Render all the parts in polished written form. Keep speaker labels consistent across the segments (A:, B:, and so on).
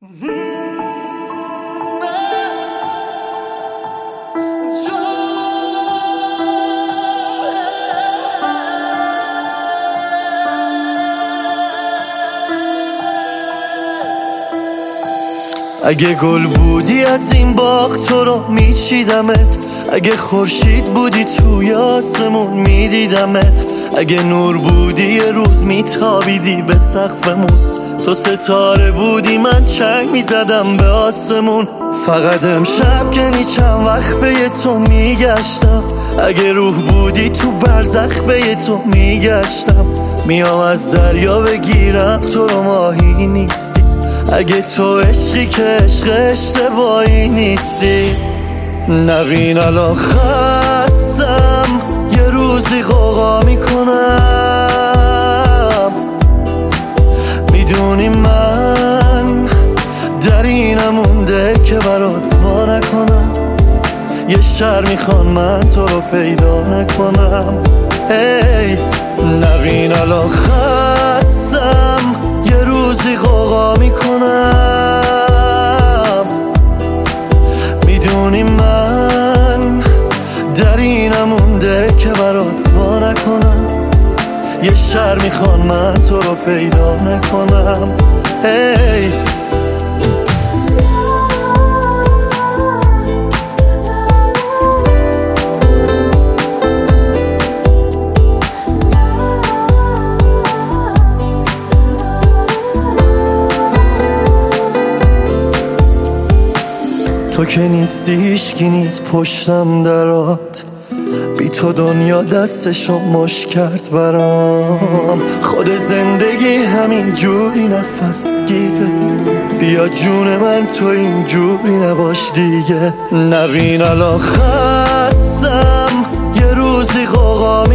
A: اگه گل بودی از این باغ تو رو میچیدمت، اگه خورشید بودی توی آسمون میدیدمت، اگه نور بودی یه روز میتابیدی به سقفمون، تو ستاره بودی من چنگ میزدم به آسمون. فقط امشب که چند وقت به تو میگشتم، اگه روح بودی تو برزخ به تو میگشتم، میام از دریا بگیرم تو رو ماهی نیستی، اگه تو عشقی که عشق اشتباهی نیستی. نبین الان خستم یه روزی غوغا میکنم، میدونی من در اینم مونده که برات وا نکنم، یه شهر میخوان من تو رو پیدا نکنم. هی نبین الان خستم یه روزی غوغا میکنم، میدونی من در اینم مونده که برات وا نکنم، یه شهر میخوان من تو رو پیدا نکنم. هی تو که نیستی هیچکی نیست پشتم درات، بی تو دنیا دستشو مشت کرد برام، خود زندگی همین جوری نفس گیره، بیا جون من تو این جوری نباش دیگه. نبین الان خستم یه روزی غوغا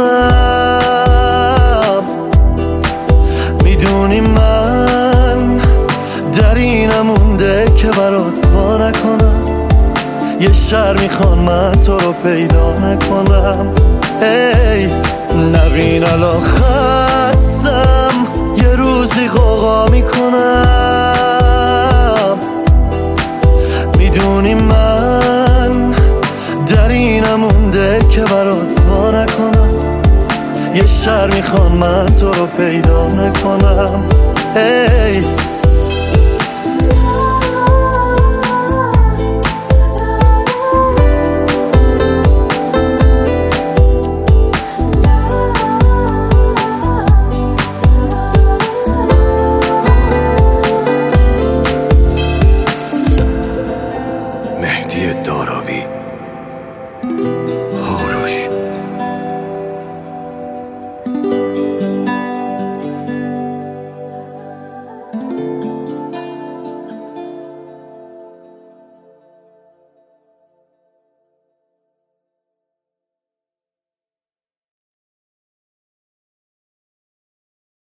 A: میکنم، میدونی من در اینم مونده که برات وا نکنم، یه شهر میخوان من تو رو پیدا نکنم. هی نبین الان خستم یه روزی غوغا میکنم، میدونی من در اینم مونده که برات وا نکنم، یه شهر میخوان من تو رو پیدا نکنم.